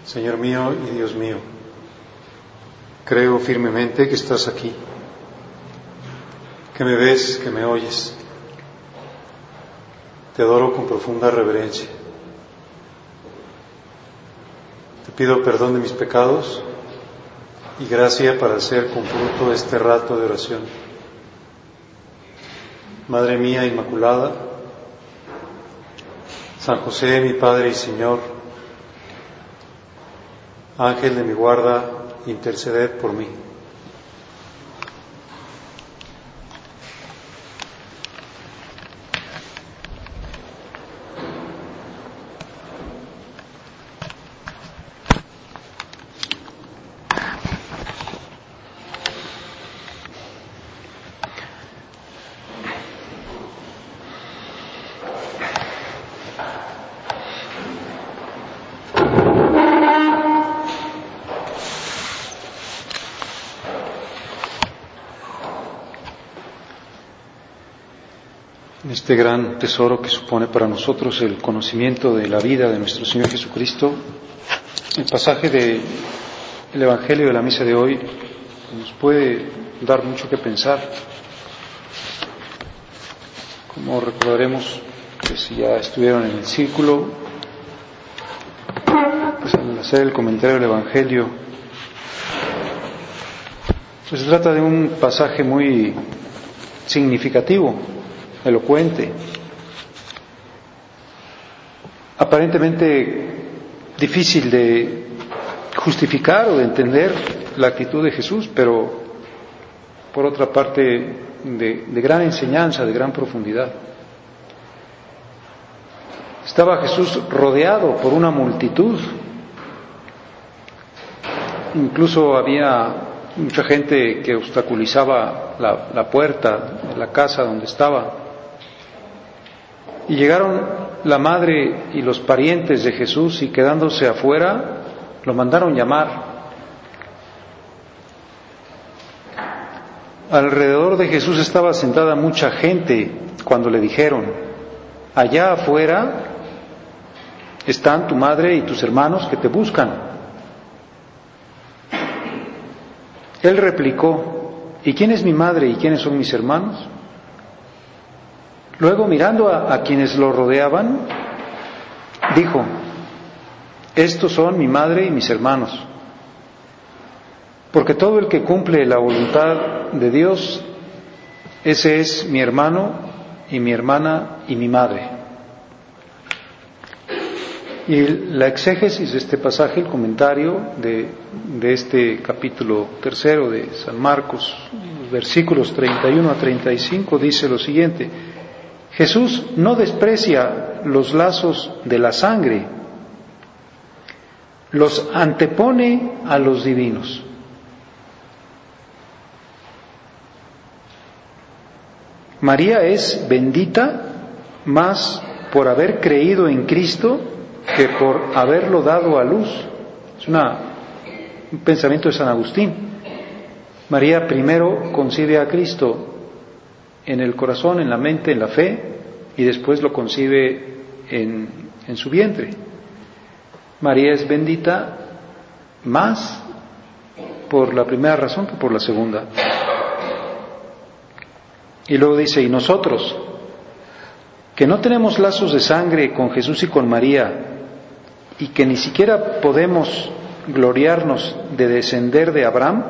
Señor mío y Dios mío, creo firmemente que estás aquí, que me ves, que me oyes. Te adoro con profunda reverencia. Te pido perdón de mis pecados y gracia para hacer con fruto este rato de oración. Madre mía Inmaculada, San José, mi Padre y Señor, Ángel de mi guarda, interceded por mí. Este gran tesoro que supone para nosotros el conocimiento de la vida de nuestro Señor Jesucristo, el pasaje del Evangelio de la misa de hoy nos puede dar mucho que pensar. Como recordaremos, que si ya estuvieron en el círculo, pues al hacer el comentario del Evangelio, pues se trata de un pasaje muy significativo, elocuente, aparentemente difícil de justificar o de entender la actitud de Jesús, pero por otra parte de gran enseñanza, de gran profundidad. Estaba Jesús rodeado por una multitud, incluso había mucha gente que obstaculizaba la puerta de la casa donde estaba. Y llegaron la madre y los parientes de Jesús y quedándose afuera, lo mandaron llamar. Alrededor de Jesús estaba sentada mucha gente cuando le dijeron: allá afuera están tu madre y tus hermanos que te buscan. Él replicó: ¿y quién es mi madre y quiénes son mis hermanos? Luego, mirando a quienes lo rodeaban, dijo: estos son mi madre y mis hermanos. Porque todo el que cumple la voluntad de Dios, ese es mi hermano y mi hermana y mi madre. Y la exégesis de este pasaje, el comentario de este capítulo 3 de San Marcos, versículos 31 a 35, dice lo siguiente: Jesús no desprecia los lazos de la sangre, los antepone a los divinos. María es bendita más por haber creído en Cristo que por haberlo dado a luz. Es un pensamiento de San Agustín. María primero concibe a Cristo en el corazón, en la mente, en la fe, y después lo concibe en su vientre. María es bendita más por la primera razón que por la segunda. Y luego dice: y nosotros, que no tenemos lazos de sangre con Jesús y con María, y que ni siquiera podemos gloriarnos de descender de Abraham,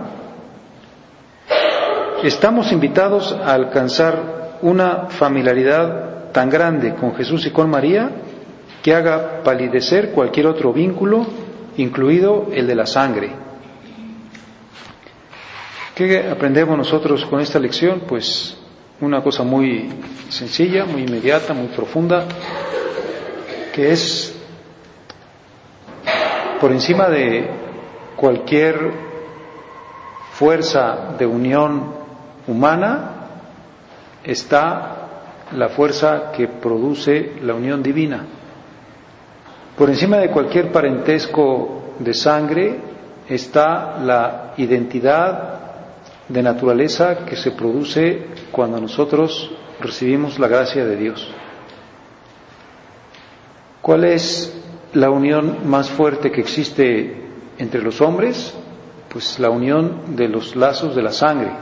estamos invitados a alcanzar una familiaridad tan grande con Jesús y con María que haga palidecer cualquier otro vínculo, incluido el de la sangre. ¿Qué aprendemos nosotros con esta lección? Pues una cosa muy sencilla, muy inmediata, muy profunda, que es: por encima de cualquier fuerza de unión humana está la fuerza que produce la unión divina. Por encima de cualquier parentesco de sangre está la identidad de naturaleza que se produce cuando nosotros recibimos la gracia de Dios. ¿Cuál es la unión más fuerte que existe entre los hombres? Pues la unión de los lazos de la sangre.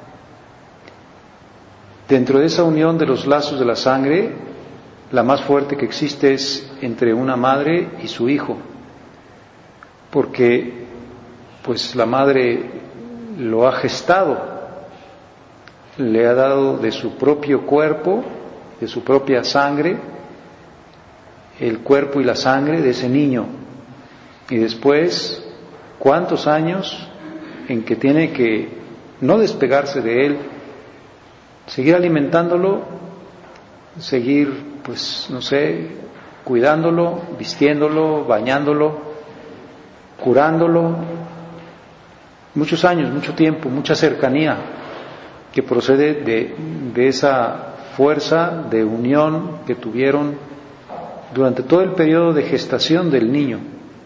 Dentro de esa unión de los lazos de la sangre, la más fuerte que existe es entre una madre y su hijo, porque pues la madre lo ha gestado, le ha dado de su propio cuerpo, de su propia sangre, el cuerpo y la sangre de ese niño. Y después, ¿cuántos años en que tiene que no despegarse de él, seguir alimentándolo, seguir, pues, no sé, cuidándolo, vistiéndolo, bañándolo, curándolo? Muchos años, mucho tiempo, mucha cercanía que procede de esa fuerza de unión que tuvieron durante todo el periodo de gestación del niño.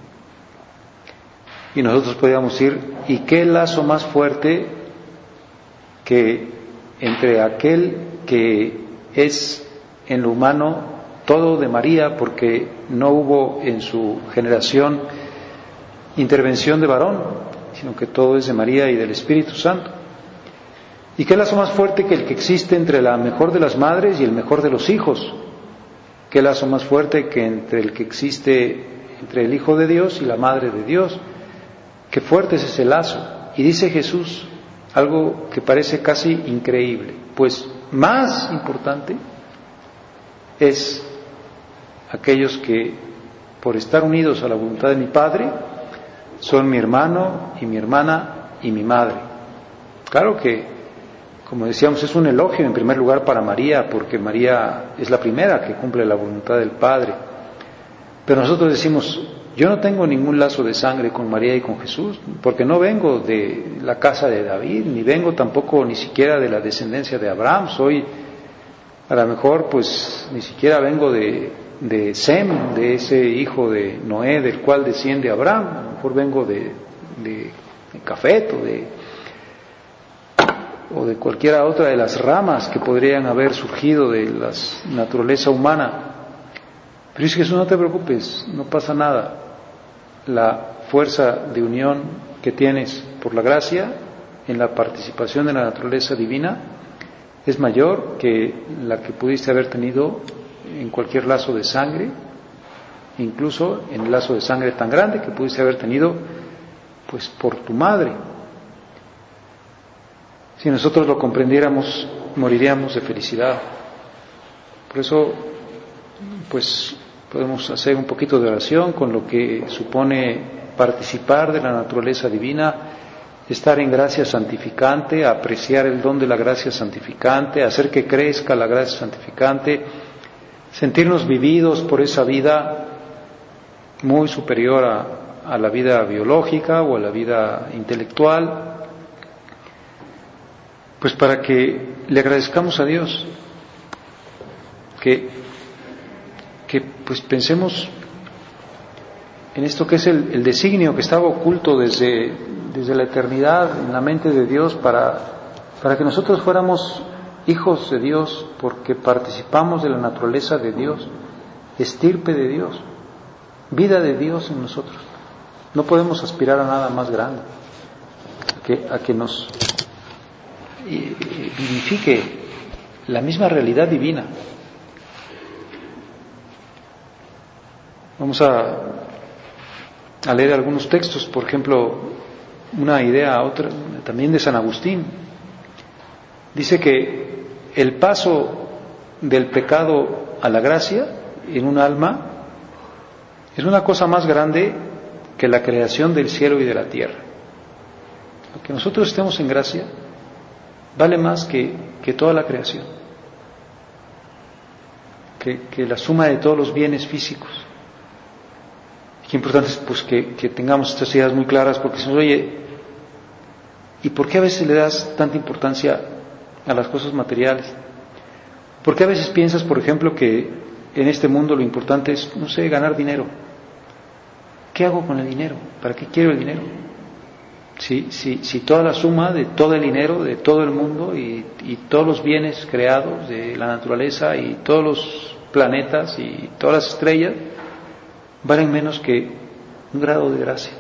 Y nosotros podríamos decir, ¿y qué lazo más fuerte que entre aquel que es en lo humano todo de María, porque no hubo en su generación intervención de varón, sino que todo es de María y del Espíritu Santo? ¿Y qué lazo más fuerte que el que existe entre la mejor de las madres y el mejor de los hijos? ¿Qué lazo más fuerte que entre el que existe entre el Hijo de Dios y la Madre de Dios? Qué fuerte es ese lazo. Y dice Jesús algo que parece casi increíble, pues más importante es aquellos que, por estar unidos a la voluntad de mi Padre, son mi hermano y mi hermana y mi madre. Claro que, como decíamos, es un elogio en primer lugar para María, porque María es la primera que cumple la voluntad del Padre. Pero nosotros decimos, yo no tengo ningún lazo de sangre con María y con Jesús, porque no vengo de la casa de David, ni vengo tampoco ni siquiera de la descendencia de Abraham. Soy, a lo mejor, pues ni siquiera vengo de Sem, de ese hijo de Noé, del cual desciende Abraham. A lo mejor vengo de Jafet o de cualquiera otra de las ramas que podrían haber surgido de la naturaleza humana. Pero dice Jesús, no te preocupes, no pasa nada. La fuerza de unión que tienes por la gracia en la participación de la naturaleza divina es mayor que la que pudiste haber tenido en cualquier lazo de sangre, incluso en el lazo de sangre tan grande que pudiste haber tenido pues por tu madre. Si nosotros lo comprendiéramos, moriríamos de felicidad. Por eso, pues, podemos hacer un poquito de oración con lo que supone participar de la naturaleza divina, estar en gracia santificante, apreciar el don de la gracia santificante, hacer que crezca la gracia santificante, sentirnos vividos por esa vida muy superior a la vida biológica o a la vida intelectual, pues para que le agradezcamos a Dios, que pues pensemos en esto que es el designio que estaba oculto desde la eternidad en la mente de Dios para que nosotros fuéramos hijos de Dios, porque participamos de la naturaleza de Dios, estirpe de Dios, vida de Dios en nosotros. No podemos aspirar a nada más grande, a que nos vivifique la misma realidad divina. Vamos a leer algunos textos, por ejemplo, una idea otra también de San Agustín. Dice que el paso del pecado a la gracia en un alma es una cosa más grande que la creación del cielo y de la tierra. Que nosotros estemos en gracia vale más que toda la creación, que la suma de todos los bienes físicos. Qué importante es pues que tengamos estas ideas muy claras, porque se nos oye, ¿y por qué a veces le das tanta importancia a las cosas materiales? ¿Por qué a veces piensas, por ejemplo, que en este mundo lo importante es, no sé, ganar dinero? ¿Qué hago con el dinero? ¿Para qué quiero el dinero? Si toda la suma de todo el dinero, de todo el mundo y todos los bienes creados de la naturaleza y todos los planetas y todas las estrellas valen menos que un grado de gracia.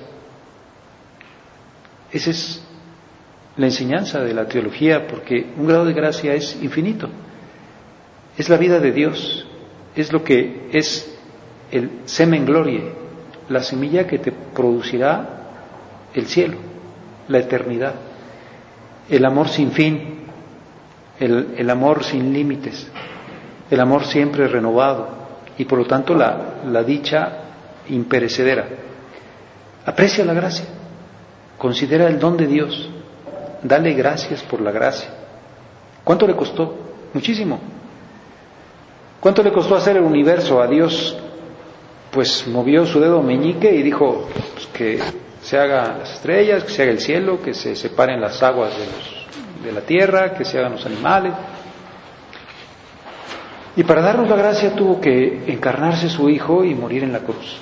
Esa es la enseñanza de la teología, porque un grado de gracia es infinito. Es la vida de Dios, es lo que es el semen glorie, la semilla que te producirá el cielo, la eternidad, el amor sin fin, el amor sin límites, el amor siempre renovado y por lo tanto la dicha imperecedera. Aprecia la gracia, considera el don de Dios, dale gracias por la gracia. ¿Cuánto le costó? Muchísimo. ¿Cuánto le costó hacer el universo? A Dios pues movió su dedo meñique y dijo pues, que se hagan las estrellas, que se haga el cielo, que se separen las aguas de la tierra, que se hagan los animales. Y para darnos la gracia tuvo que encarnarse su Hijo y morir en la cruz.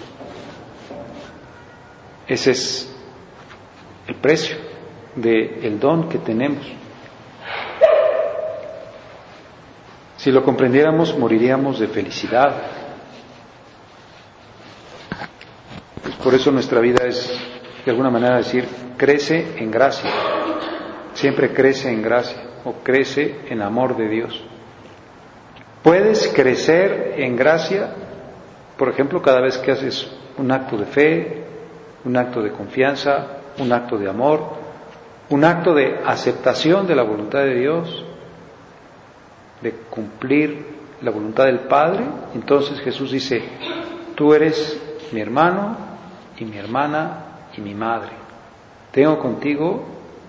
Ese es el precio del don que tenemos. Si lo comprendiéramos, moriríamos de felicidad. Pues por eso nuestra vida es, de alguna manera, decir, crece en gracia. Siempre crece en gracia o crece en amor de Dios. Puedes crecer en gracia, por ejemplo, cada vez que haces un acto de fe, un acto de confianza, un acto de amor, un acto de aceptación de la voluntad de Dios, de cumplir la voluntad del Padre. Entonces Jesús dice, tú eres mi hermano y mi hermana y mi madre. Tengo contigo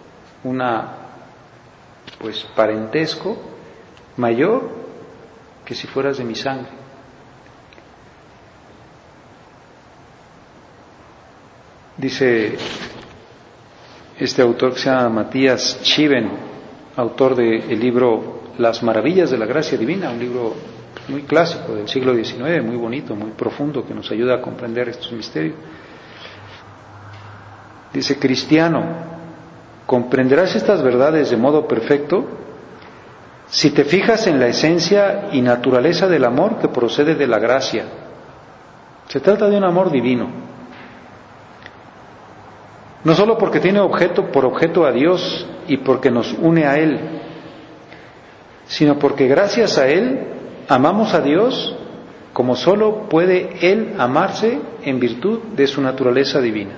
parentesco mayor que si fueras de mi sangre. Dice este autor que se llama Matías Chiven, autor del libro Las Maravillas de la Gracia Divina, un libro muy clásico del siglo XIX, muy bonito, muy profundo, que nos ayuda a comprender estos misterios. Dice, cristiano, comprenderás estas verdades de modo perfecto si te fijas en la esencia y naturaleza del amor que procede de la gracia. Se trata de un amor divino. No solo porque tiene por objeto a Dios y porque nos une a Él, sino porque gracias a Él amamos a Dios como solo puede Él amarse en virtud de su naturaleza divina.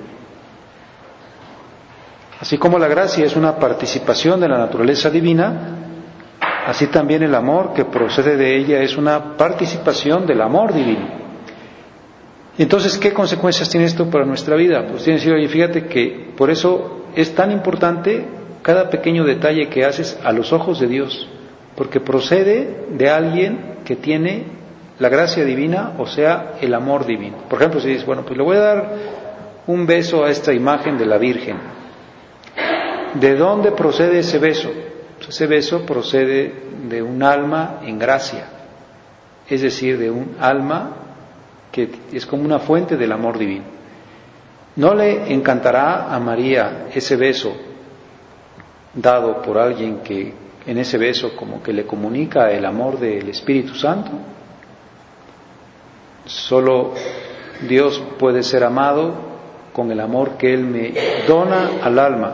Así como la gracia es una participación de la naturaleza divina, así también el amor que procede de ella es una participación del amor divino. Entonces, ¿qué consecuencias tiene esto para nuestra vida? Pues tiene que decir, oye, fíjate que por eso es tan importante cada pequeño detalle que haces a los ojos de Dios, porque procede de alguien que tiene la gracia divina, o sea, el amor divino. Por ejemplo, si dices, bueno, pues le voy a dar un beso a esta imagen de la Virgen. ¿De dónde procede ese beso? Pues ese beso procede de un alma en gracia, es decir, de un alma que es como una fuente del amor divino. ¿No le encantará a María ese beso dado por alguien que en ese beso como que le comunica el amor del Espíritu Santo? Solo Dios puede ser amado con el amor que Él me dona al alma.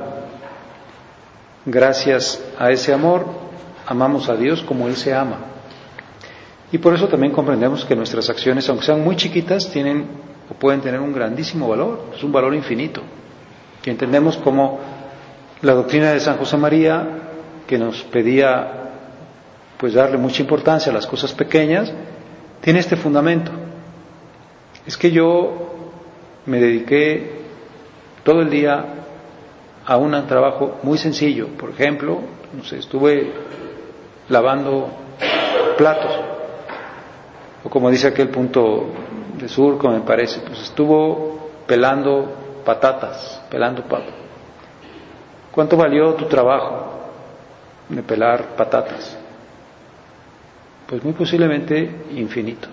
Gracias a ese amor amamos a Dios como Él se ama. Y por eso también comprendemos que nuestras acciones, aunque sean muy chiquitas, tienen o pueden tener un grandísimo valor, es un valor infinito. Y entendemos como la doctrina de San José María, que nos pedía pues darle mucha importancia a las cosas pequeñas, tiene este fundamento. Es que yo me dediqué todo el día a un trabajo muy sencillo. Por ejemplo, estuve lavando platos, o como dice aquel punto de Surco, me parece, pues estuvo pelando patatas, pelando papa. ¿Cuánto valió tu trabajo de pelar patatas? Pues muy posiblemente infinito.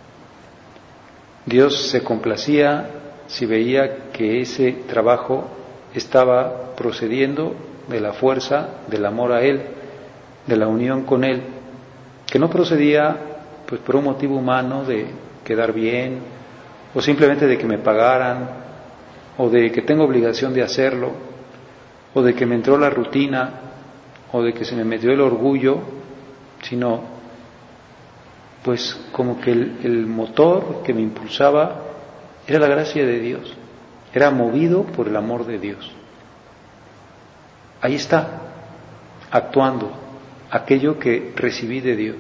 Dios se complacía si veía que ese trabajo estaba procediendo de la fuerza del amor a Él, de la unión con Él, que no procedía pues por un motivo humano de quedar bien o simplemente de que me pagaran, o de que tengo obligación de hacerlo, o de que me entró la rutina, o de que se me metió el orgullo, sino pues como que el motor que me impulsaba era la gracia de Dios, era movido por el amor de Dios. Ahí está, actuando aquello que recibí de Dios.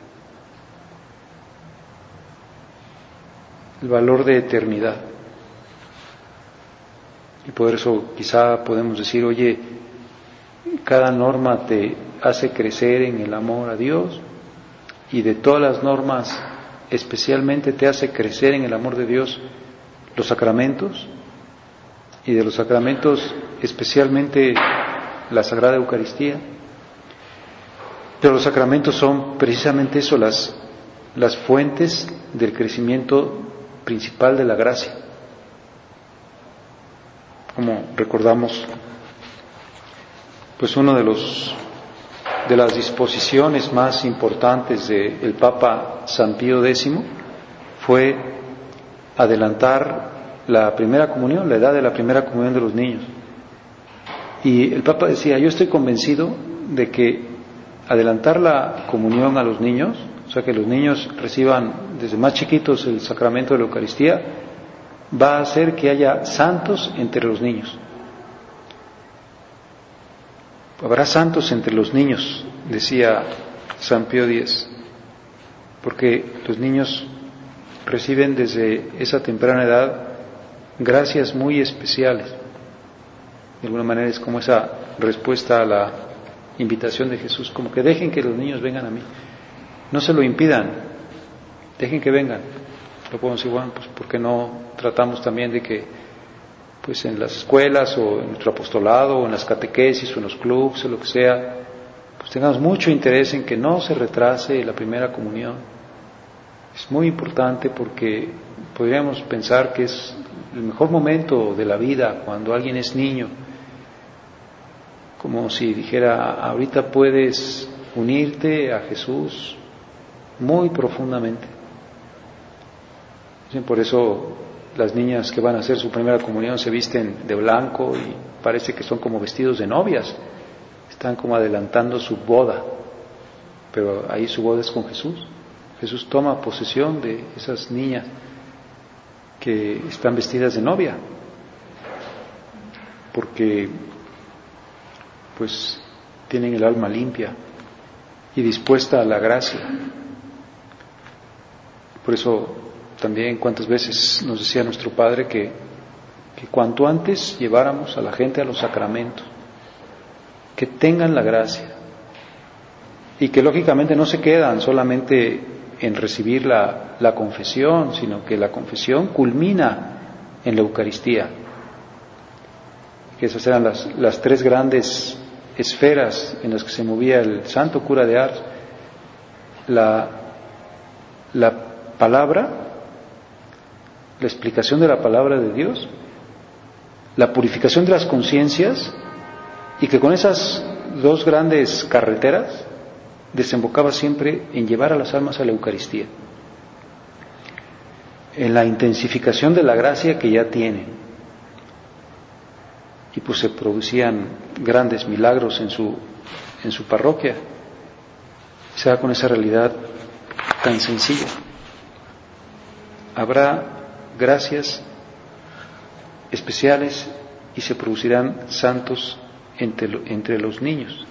El valor de eternidad. Y por eso quizá podemos decir, oye, cada norma te hace crecer en el amor a Dios, y de todas las normas especialmente te hace crecer en el amor de Dios los sacramentos, y de los sacramentos especialmente la Sagrada Eucaristía. Pero los sacramentos son precisamente eso, las fuentes del crecimiento principal de la gracia. Como recordamos, pues uno de las disposiciones más importantes del Papa San Pío X fue adelantar la primera comunión, la edad de la primera comunión de los niños. Y el Papa decía, yo estoy convencido de que adelantar la comunión a los niños, o sea, que los niños reciban desde más chiquitos el sacramento de la Eucaristía, va a hacer que haya santos entre los niños. Habrá santos entre los niños, decía San Pío X, porque los niños reciben desde esa temprana edad gracias muy especiales. De alguna manera es como esa respuesta a la invitación de Jesús, como que dejen que los niños vengan a mí, no se lo impidan, dejen que vengan. Lo podemos decir, bueno, pues ¿por qué no tratamos también de que pues en las escuelas o en nuestro apostolado o en las catequesis o en los clubs o lo que sea, pues tengamos mucho interés en que no se retrase la primera comunión? Es muy importante porque podríamos pensar que es el mejor momento de la vida cuando alguien es niño, como si dijera, ahorita puedes unirte a Jesús muy profundamente. Por eso las niñas que van a hacer su primera comunión se visten de blanco y parece que son como vestidos de novias, están como adelantando su boda, pero ahí su boda es con Jesús. Jesús toma posesión de esas niñas que están vestidas de novia, porque pues tienen el alma limpia y dispuesta a la gracia. Por eso también cuántas veces nos decía nuestro Padre que cuanto antes lleváramos a la gente a los sacramentos, que tengan la gracia, y que lógicamente no se quedan solamente en recibir la confesión, sino que la confesión culmina en la Eucaristía, que esas eran las tres grandes esferas en las que se movía el santo cura de Ars: la palabra, la explicación de la palabra de Dios, la purificación de las conciencias, y que con esas dos grandes carreteras desembocaba siempre en llevar a las almas a la Eucaristía, en la intensificación de la gracia que ya tienen. Y pues se producían grandes milagros en su parroquia. Se da con esa realidad tan sencilla. Habrá gracias especiales y se producirán santos entre los niños,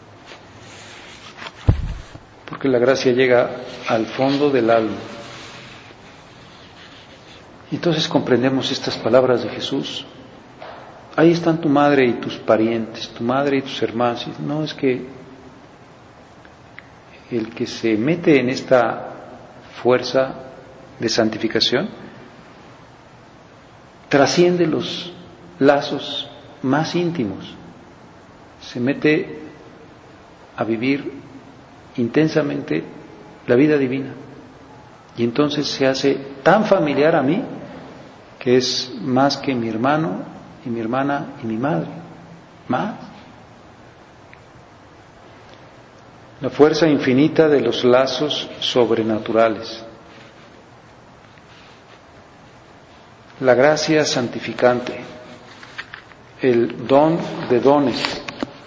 porque la gracia llega al fondo del alma. Entonces comprendemos estas palabras de Jesús: ahí están tu madre y tus parientes, tu madre y tus hermanos. No, es que el que se mete en esta fuerza de santificación trasciende los lazos más íntimos, se mete a vivir intensamente la vida divina, y entonces se hace tan familiar a mí que es más que mi hermano y mi hermana y mi madre, más. La fuerza infinita de los lazos sobrenaturales. la gracia santificante, el don de dones.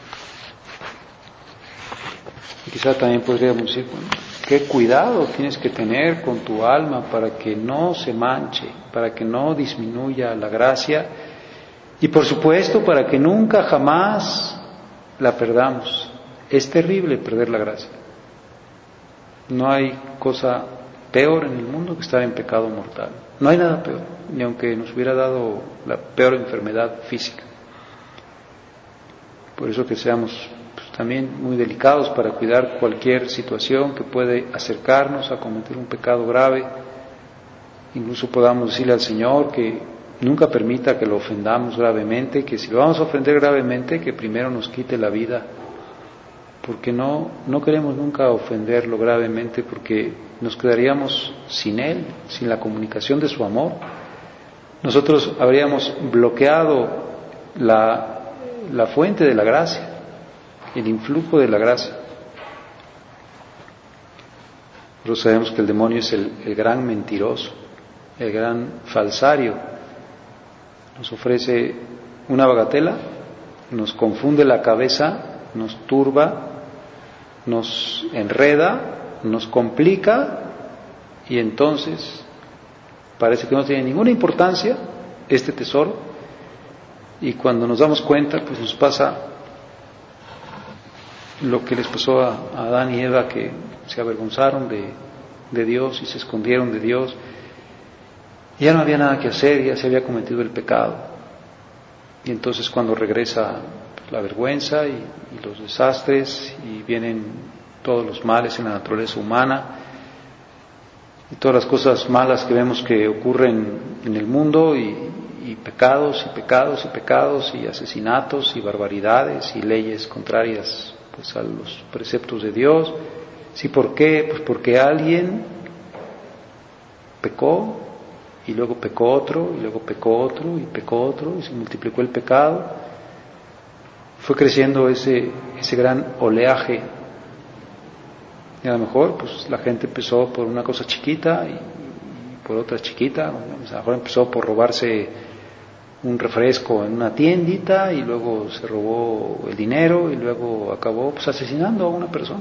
Y quizá también podríamos decir, bueno, qué cuidado tienes que tener con tu alma para que no se manche, para que no disminuya la gracia y por supuesto para que nunca jamás la perdamos. Es terrible perder la gracia. No hay cosa peor en el mundo que estar en pecado mortal. No hay nada peor, ni aunque nos hubiera dado la peor enfermedad física. Por eso que seamos también muy delicados para cuidar cualquier situación que puede acercarnos a cometer un pecado grave. Incluso podamos decirle al Señor que nunca permita que lo ofendamos gravemente, que si lo vamos a ofender gravemente, que primero nos quite la vida, porque no queremos nunca ofenderlo gravemente, porque nos quedaríamos sin Él, sin la comunicación de su amor. Nosotros habríamos bloqueado la fuente de la gracia, el influjo de la gracia. Pero sabemos que el demonio es el gran mentiroso, el gran falsario. Nos ofrece una bagatela, nos confunde la cabeza, nos turba, nos enreda, nos complica y entonces parece que no tiene ninguna importancia este tesoro y cuando nos damos cuenta pues nos pasa lo que les pasó a Adán y Eva, que se avergonzaron de Dios y se escondieron de Dios. Ya no había nada que hacer, ya se había cometido el pecado. Y entonces cuando regresa la vergüenza y los desastres y vienen todos los males en la naturaleza humana y todas las cosas malas que vemos que ocurren en el mundo y pecados y pecados y pecados y asesinatos y barbaridades y leyes contrarias pues a los preceptos de Dios. ¿Sí? ¿Por qué? Pues porque alguien pecó y luego pecó otro y luego pecó otro y pecó otro y se multiplicó el pecado. Fue creciendo ese gran oleaje y a lo mejor pues la gente empezó por una cosa chiquita y por otra chiquita. A lo mejor empezó por robarse un refresco en una tiendita y luego se robó el dinero y luego acabó pues asesinando a una persona.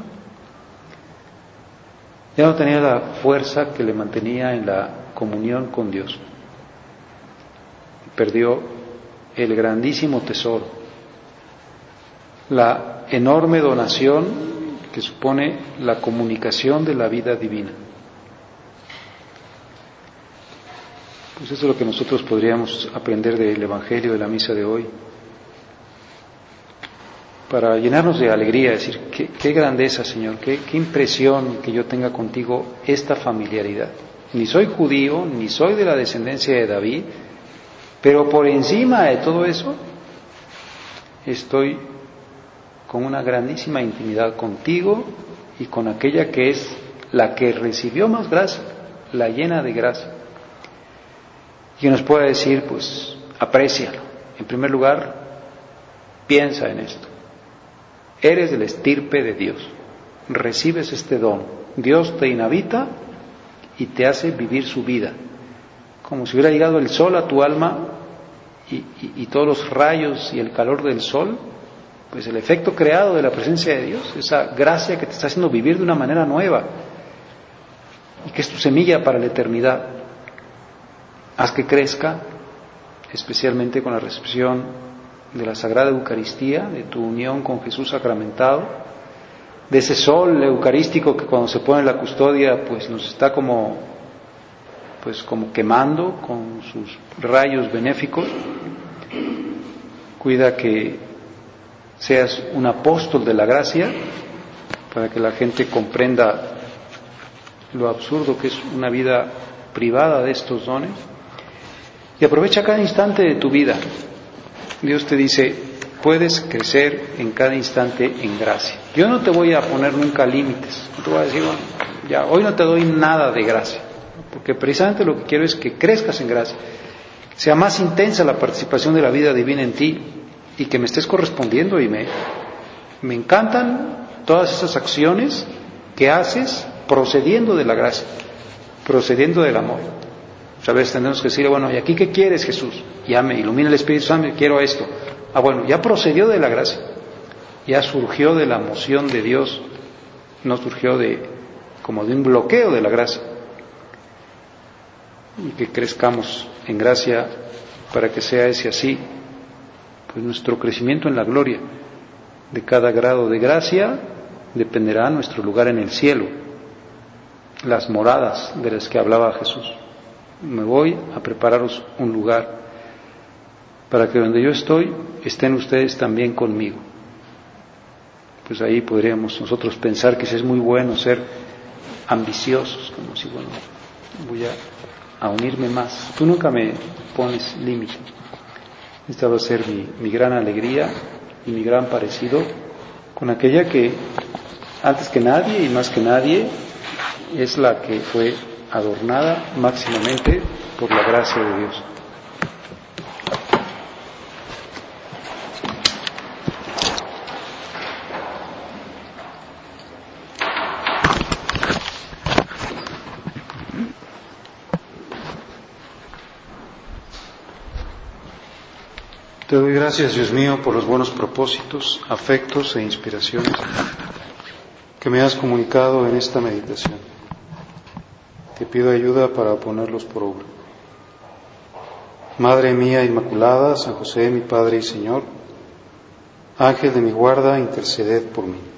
Ya no tenía la fuerza que le mantenía en la comunión con Dios. Perdió el grandísimo tesoro, la enorme donación que supone la comunicación de la vida divina. Pues eso es lo que nosotros podríamos aprender del Evangelio de la misa de hoy, para llenarnos de alegría, decir, qué grandeza, Señor, qué impresión que yo tenga contigo esta familiaridad. Ni soy judío, ni soy de la descendencia de David, pero por encima de todo eso, estoy con una grandísima intimidad contigo y con aquella que es la que recibió más gracia, la llena de gracia. Y que nos pueda decir, pues, aprécialo. En primer lugar, piensa en esto. Eres de la estirpe de Dios. Recibes este don. Dios te inhabita y te hace vivir su vida. Como si hubiera llegado el sol a tu alma y todos los rayos y el calor del sol, pues el efecto creado de la presencia de Dios, esa gracia que te está haciendo vivir de una manera nueva y que es tu semilla para la eternidad. Haz que crezca, especialmente con la recepción de la Sagrada Eucaristía, de tu unión con Jesús sacramentado, de ese sol eucarístico que cuando se pone en la custodia pues nos está como quemando con sus rayos benéficos. Cuida que seas un apóstol de la gracia para que la gente comprenda lo absurdo que es una vida privada de estos dones. Y aprovecha cada instante de tu vida. Dios te dice, puedes crecer en cada instante en gracia. Yo no te voy a poner nunca límites. No te voy a decir, bueno, ya, hoy no te doy nada de gracia. Porque precisamente lo que quiero es que crezcas en gracia. Sea más intensa la participación de la vida divina en ti y que me estés correspondiendo. Y me encantan todas esas acciones que haces procediendo de la gracia, procediendo del amor. Muchas veces tendremos que decirle, bueno, ¿y aquí qué quieres, Jesús? Ya me ilumina el Espíritu Santo, quiero esto. Bueno, ya procedió de la gracia, ya surgió de la moción de Dios, no surgió como de un bloqueo de la gracia. Y que crezcamos en gracia para que sea ese así, pues nuestro crecimiento en la gloria. De cada grado de gracia dependerá nuestro lugar en el cielo, las moradas de las que hablaba Jesús. Me voy a prepararos un lugar para que donde yo estoy estén ustedes también conmigo. Pues ahí podríamos nosotros pensar que es muy bueno ser ambiciosos, como si, bueno, voy a unirme más. Tú nunca me pones límite. Esta va a ser mi gran alegría y mi gran parecido con aquella que antes que nadie y más que nadie es la que fue adornada máximamente por la gracia de Dios. Te doy gracias, Dios mío, por los buenos propósitos, afectos e inspiraciones que me has comunicado en esta meditación. Te pido ayuda para ponerlos por obra. Madre mía Inmaculada, San José, mi Padre y Señor, Ángel de mi guarda, interceded por mí.